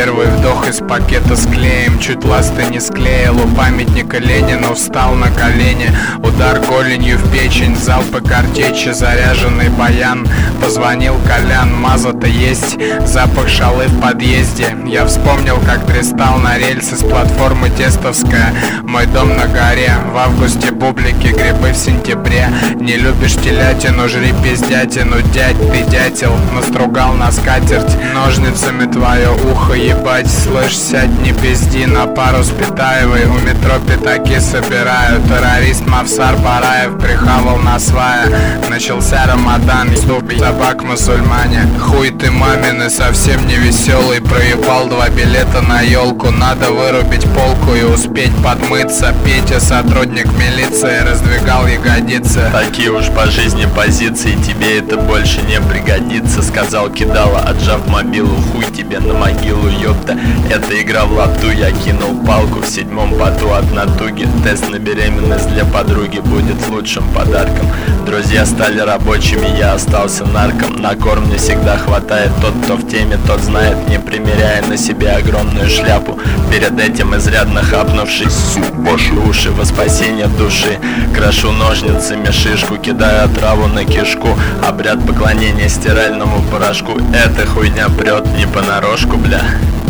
Первый вдох из пакета с клеем, чуть ласты не склеил. У памятника Ленину встал на колени. Удар голенью в печень, залпы картечи, заряженный баян. Позвонил Колян, маза-то есть, запах шалы в подъезде. Я вспомнил, как пристал на рельсы с платформы Тестовская. Мой дом на горе, в августе бублики, грибы в сентябре. Не любишь телятину, жри пиздятину, дядь ты дятел. Настругал на скатерть ножницами твое ухо, ебать. Слышь, сядь, не пизди, на пару с Питаевой у метро пятаки собираю. Террорист Мавсар Бараев прихавал на свая. Начался Рамадан, собак мусульмане. Хуй ты мамины, совсем не веселый. Проебал 2 билета на елку. Надо вырубить полку и успеть подмыться. Петя, сотрудник милиции, раздвигал ягодицы. Такие уж по жизни позиции, тебе это больше не пригодится, сказал кидала, отжав мобилу. Хуй тебе на могилу, ёпта. Это игра в лапту, я кинул палку в 7-м поту от натуги. Тест на беременность для подруги будет лучшим подарком. Друзья стали рабочими, я остался нарком. На корм не всегда хватает, тот, кто в теме, тот знает, не примеряя на себе огромную шляпу. Перед этим изрядно хапнувшись, ваши уши во спасение души. Крошу ножницами шишку, кидаю отраву на кишку. Обряд поклонения стиральному порошку. Эта хуйня прет не понарошку, бля.